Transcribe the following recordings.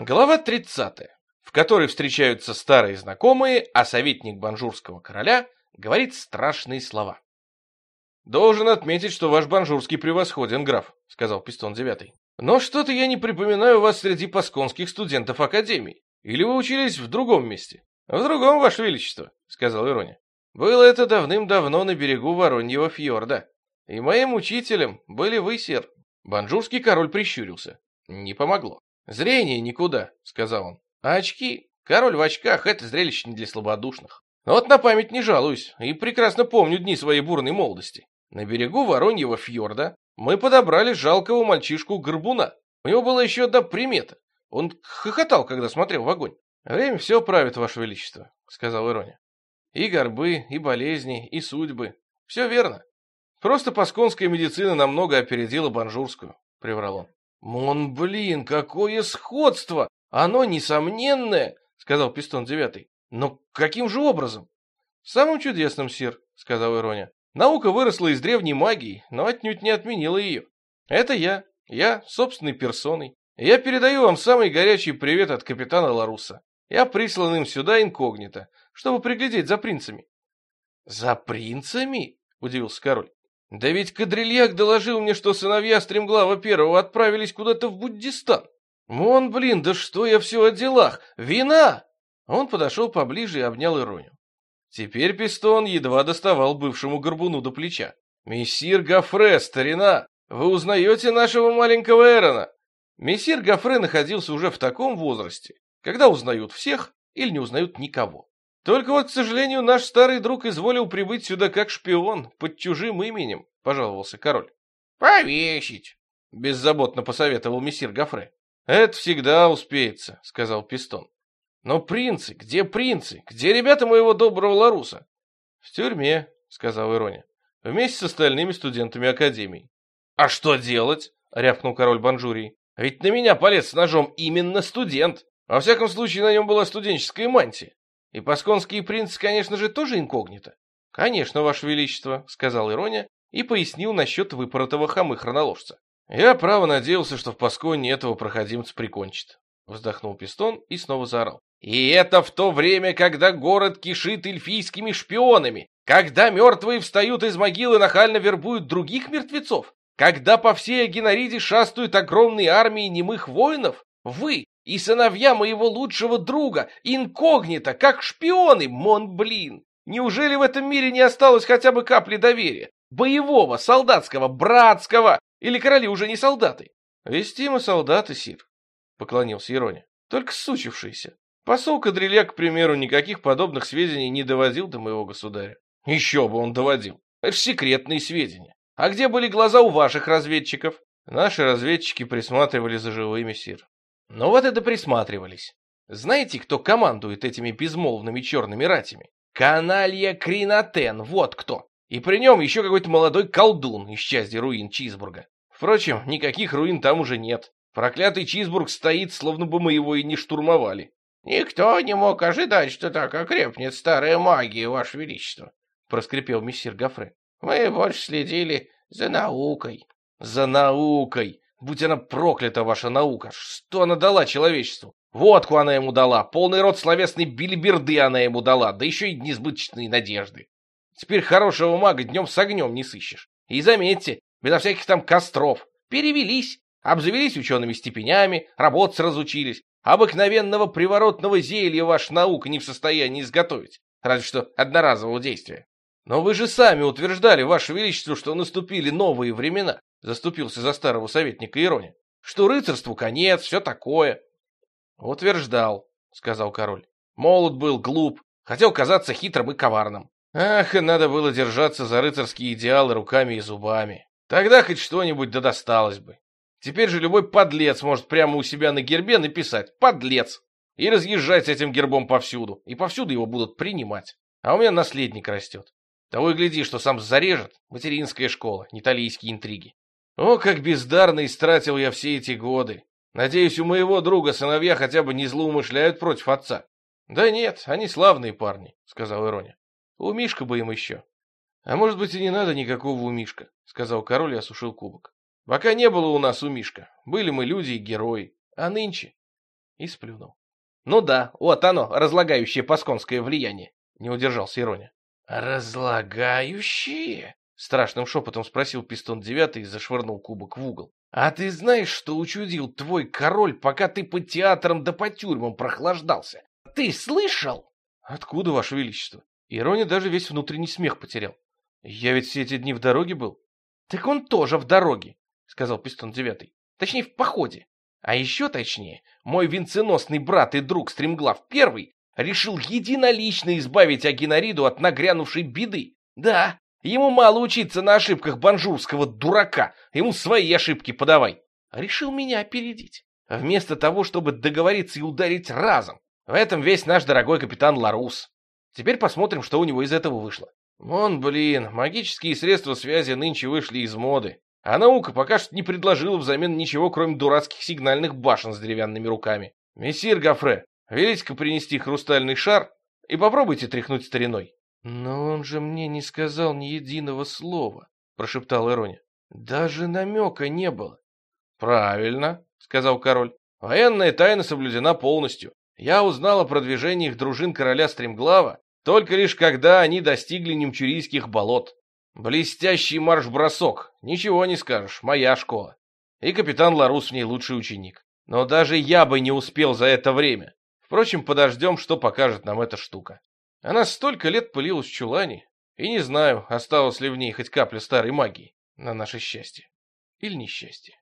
Глава 30, в которой встречаются старые знакомые, а советник банжурского короля говорит страшные слова. «Должен отметить, что ваш банжурский превосходен, граф», — сказал Пистон IX. «Но что-то я не припоминаю вас среди пасконских студентов Академии. Или вы учились в другом месте?» «В другом, ваше величество», — сказал Ироня. «Было это давным-давно на берегу Вороньего фьорда. И моим учителем были вы, сир». Банжурский король прищурился. Не помогло. «Зрение никуда», — сказал он. «А очки? Король в очках — это зрелище не для слабодушных. Но вот на память не жалуюсь, и прекрасно помню дни своей бурной молодости. На берегу Вороньего фьорда мы подобрали жалкого мальчишку-горбуна. У него была еще одна примета. Он хохотал, когда смотрел в огонь. «Время все правит, ваше величество», — сказал Ироня. «И горбы, и болезни, и судьбы. Все верно. Просто пасконская медицина намного опередила банжурскую», — приврал он. «Блин, какое сходство! Оно несомненное», — сказал Пистон IX. «Но каким же образом?» «Самым чудесным, сир», — сказал Ироня. «Наука выросла из древней магии, но отнюдь не отменила ее. Это я собственной персоной. Я передаю вам самый горячий привет от капитана Ларуса. Я прислан им сюда инкогнито, чтобы приглядеть за принцами». «За принцами?» — удивился король. «Да ведь Кадрильяк доложил мне, что сыновья Стремглава Первого отправились куда-то в Буддистан. Блин, да что я все о делах? Вина!» Он подошел поближе и обнял Ироню. Теперь Пистон едва доставал бывшему горбуну до плеча. «Мессир Гофре, старина, вы узнаете нашего маленького Эрона?» Мессир Гофре находился уже в таком возрасте, когда узнают всех или не узнают никого. «Только вот, к сожалению, наш старый друг изволил прибыть сюда как шпион, под чужим именем», — пожаловался король. «Повесить», — беззаботно посоветовал мессир Гофре. «Это всегда успеется», — сказал Пистон. «Но принцы? Где принцы? Где ребята моего доброго Ларуса?» «В тюрьме», — сказал Ироня, — «вместе с остальными студентами Академии». «А что делать?» — рявкнул король Банжурии. «Ведь на меня полез с ножом именно студент. Во всяком случае, на нем была студенческая мантия. И пасконские принцы, конечно же, тоже инкогнито». «Конечно, ваше величество», — сказал Ироня и пояснил насчет выпоротого хомы-хроноложца. «Я право надеялся, что в Пасконе этого проходимца прикончит», — вздохнул Пистон и снова заорал. «И это в то время, когда город кишит эльфийскими шпионами, когда мертвые встают из могилы и нахально вербуют других мертвецов, когда по всей Агенариде шастают огромные армии немых воинов, вы и сыновья моего лучшего друга инкогнито, как шпионы, блин! Неужели в этом мире не осталось хотя бы капли доверия? Боевого, солдатского, братского? Или короли уже не солдаты?» «Вести мы солдаты, сир», — поклонился Ироня, — «только сучившиеся. Посол Кадрильяк, к примеру, никаких подобных сведений не доводил до моего государя». «Еще бы он доводил. Это ж секретные сведения. А где были глаза у ваших разведчиков?» «Наши разведчики присматривали за живыми, сир». «Ну вот и присматривались. Знаете, кто командует этими безмолвными черными ратями? Каналья Кринатен, вот кто. И при нем еще какой-то молодой колдун из части руин Чизбурга. Впрочем, никаких руин там уже нет. Проклятый Чизбург стоит, словно бы мы его и не штурмовали». «Никто не мог ожидать, что так окрепнет старая магия, ваше величество», — проскрипел мессир Гофре. «Мы больше следили за наукой». «За наукой! Будь она проклята, ваша наука! Что она дала человечеству? Водку она ему дала, полный рот словесной билиберды она ему дала, да еще и несбыточные надежды. Теперь хорошего мага днем с огнем не сыщешь. И заметьте, безо всяких там костров. Перевелись, обзавелись учеными степенями, работать разучились. Обыкновенного приворотного зелья ваша наука не в состоянии изготовить, разве что одноразового действия. Но вы же сами утверждали, ваше величество, что наступили новые времена», — заступился за старого советника Ироня, «что рыцарству конец, все такое». «Утверждал», — сказал король. «Молод был, глуп, хотел казаться хитрым и коварным. Ах, и надо было держаться за рыцарские идеалы руками и зубами. Тогда хоть что-нибудь да досталось бы. Теперь же любой подлец может прямо у себя на гербе написать «подлец» и разъезжать с этим гербом повсюду, и повсюду его будут принимать. А у меня наследник растет. Того и гляди, что сам зарежет материнская школа, неталийские интриги. О, как бездарно истратил я все эти годы. Надеюсь, у моего друга сыновья хотя бы не злоумышляют против отца». «Да нет, они славные парни», — сказал Ироня. «У Мишка бы им еще». «А может быть, и не надо никакого у Мишка», — сказал король и осушил кубок. «Пока не было у нас у Мишка. Были мы люди и герои. А нынче...» и сплюнул. Ну да, вот оно, разлагающее пасконское влияние, не удержался Ироня. Разлагающее? Страшным шепотом спросил Пистон 9 и зашвырнул кубок в угол. А ты знаешь, что учудил твой король, пока ты по театрам да по тюрьмам прохлаждался? Ты слышал? Откуда, Ваше Величество? Ироня даже весь внутренний смех потерял. Я ведь все эти дни в дороге был. Так он тоже в дороге, сказал Пистон 9. Точнее, в походе. А еще точнее, мой венценосный брат и друг Стремглав I решил единолично избавить Агенариду от нагрянувшей беды. Да, ему мало учиться на ошибках банжурского дурака, ему свои ошибки подавай. Решил меня опередить, вместо того, чтобы договориться и ударить разом. В этом весь наш дорогой капитан Ларус. Теперь посмотрим, что у него из этого вышло. Магические средства связи нынче вышли из моды. А наука пока что не предложила взамен ничего, кроме дурацких сигнальных башен с деревянными руками. Мессир Гофре, велите-ка принести хрустальный шар и попробуйте тряхнуть стариной. Но он же мне не сказал ни единого слова, прошептал Ироня. Даже намека не было. Правильно, сказал король. Военная тайна соблюдена полностью. Я узнал о продвижениях дружин короля Стремглава только лишь когда они достигли немчурийских болот. Блестящий марш-бросок, ничего не скажешь, моя школа. И капитан Ларус в ней лучший ученик. Но даже я бы не успел за это время. Впрочем, подождем, что покажет нам эта штука. Она столько лет пылилась в чулане, и не знаю, осталось ли в ней хоть капля старой магии, на наше счастье или несчастье.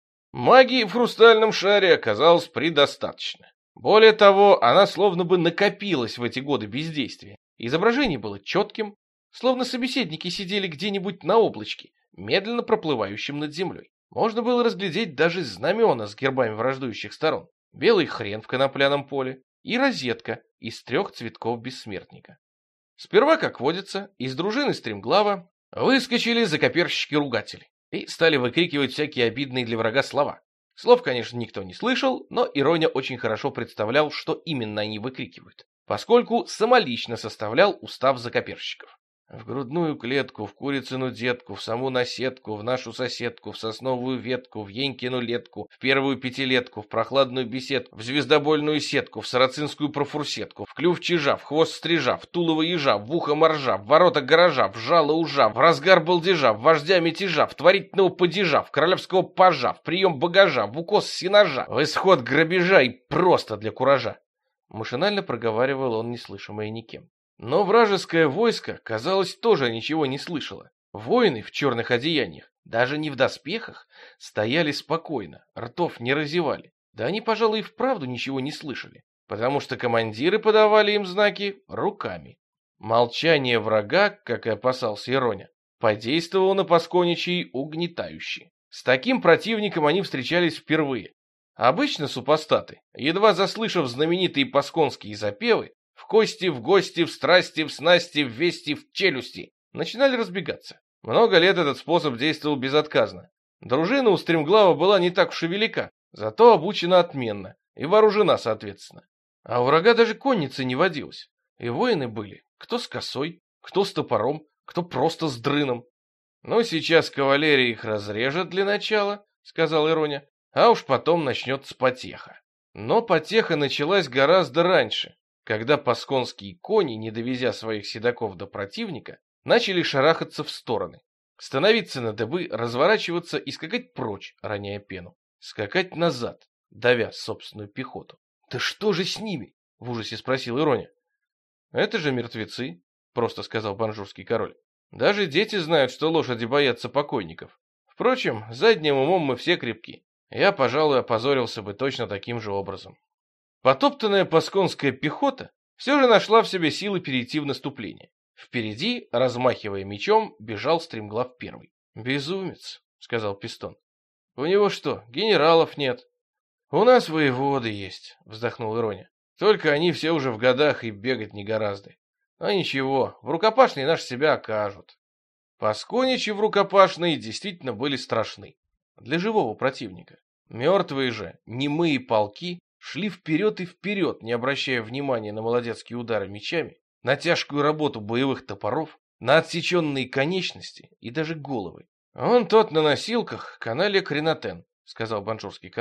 Магии в хрустальном шаре оказалось предостаточно. Более того, она словно бы накопилась в эти годы бездействия. Изображение было четким, словно собеседники сидели где-нибудь на облачке, медленно проплывающем над землей. Можно было разглядеть даже знамена с гербами враждующих сторон, белый хрен в конопляном поле и розетка из 3 цветков бессмертника. Сперва, как водится, из дружины Стремглава выскочили закоперщики-ругатели и стали выкрикивать всякие обидные для врага слова. Слов, конечно, никто не слышал, но Ироня очень хорошо представлял, что именно они выкрикивают, поскольку самолично составлял устав закоперщиков. В грудную клетку, в курицыну детку, в саму наседку, в нашу соседку, в сосновую ветку, в енькину летку, в первую пятилетку, в прохладную беседку, в звездобольную сетку, в сарацинскую профурсетку, в клюв чижа, в хвост стрижа, в тулово ежа, в ухо моржа, в ворота гаража, в жало ужа, в разгар балдежа, в вождя мятежа, в творительного падежа, в королевского пажа, в прием багажа, в укос сенажа, в исход грабежа и просто для куража. Машинально проговаривал он неслышимое никем. Но вражеское войско, казалось, тоже ничего не слышало. Воины в черных одеяниях, даже не в доспехах, стояли спокойно, ртов не разевали. Да они, пожалуй, и вправду ничего не слышали, потому что командиры подавали им знаки руками. Молчание врага, как и опасался Ироня, подействовало на Пасконичей угнетающе. С таким противником они встречались впервые. Обычно супостаты, едва заслышав знаменитые пасконские запевы, в кости, в гости, в страсти, в снасти, в вести, в челюсти, начинали разбегаться. Много лет этот способ действовал безотказно. Дружина у Стремглава была не так уж и велика, зато обучена отменно и вооружена соответственно. А у врага даже конницы не водилось. И воины были, кто с косой, кто с топором, кто просто с дрыном. «Ну, сейчас кавалерия их разрежет для начала», — сказал Ироня, «а уж потом начнется потеха». Но потеха началась гораздо раньше, когда пасконские кони, не довезя своих седаков до противника, начали шарахаться в стороны, становиться на дыбы, разворачиваться и скакать прочь, роняя пену, скакать назад, давя собственную пехоту. «Да что же с ними?» — в ужасе спросил Ироня. «Это же мертвецы», — просто сказал банжурский король. «Даже дети знают, что лошади боятся покойников. Впрочем, задним умом мы все крепки. Я, пожалуй, опозорился бы точно таким же образом». Потоптанная пасконская пехота все же нашла в себе силы перейти в наступление. Впереди, размахивая мечом, бежал Стремглав I. «Безумец», — сказал Пистон. «У него что, генералов нет?» «У нас воеводы есть», — вздохнул Ироня. «Только они все уже в годах и бегать не гораздо. А ничего, в рукопашной наш себя окажут». Пасконичи в рукопашной действительно были страшны для живого противника. Мертвые же, немые полки шли вперед и вперед, не обращая внимания на молодецкие удары мечами, на тяжкую работу боевых топоров, на отсеченные конечности и даже головы. «Он тот на носилках, канале Кренатен», — сказал банжурский король.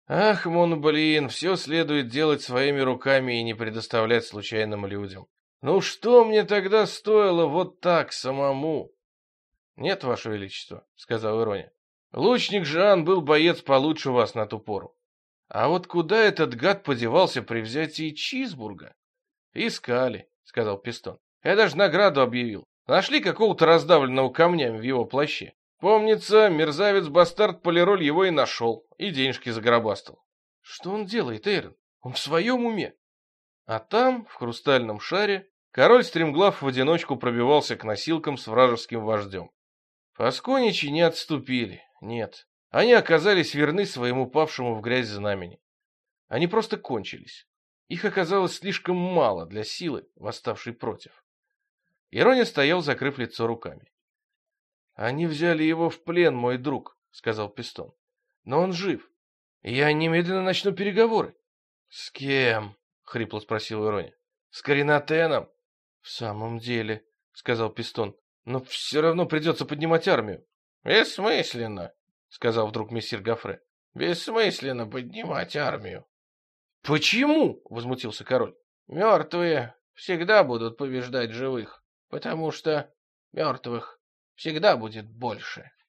Ах, блин, все следует делать своими руками и не предоставлять случайным людям. Ну что мне тогда стоило вот так самому? Нет, Ваше Величество, сказал Ироня. Лучник Жан был боец получше вас на ту пору. А вот куда этот гад подевался при взятии Чизбурга? Искали, сказал Пистон. Я даже награду объявил. Нашли какого-то раздавленного камнями в его плаще. Помнится, мерзавец-бастард Полироль его и нашел, и денежки загробастал. Что он делает, Эйрон? Он в своем уме? А там, в хрустальном шаре, король Стремглав в одиночку пробивался к носилкам с вражеским вождем. Пасконичи не отступили, нет. Они оказались верны своему павшему в грязь знамени. Они просто кончились. Их оказалось слишком мало для силы, восставшей против. Ирония стоял, закрыв лицо руками. «Они взяли его в плен, мой друг», — сказал Пистон. «Но он жив. Я немедленно начну переговоры». «С кем?» — хрипло спросил Ирония. «С Коринатеном». «В самом деле», — сказал Пистон. «Но все равно придется поднимать армию». «Бессмысленно», — сказал вдруг мессир Гофре. «Бессмысленно поднимать армию». «Почему?» — возмутился король. «Мертвые всегда будут побеждать живых, потому что мертвых всегда будет больше».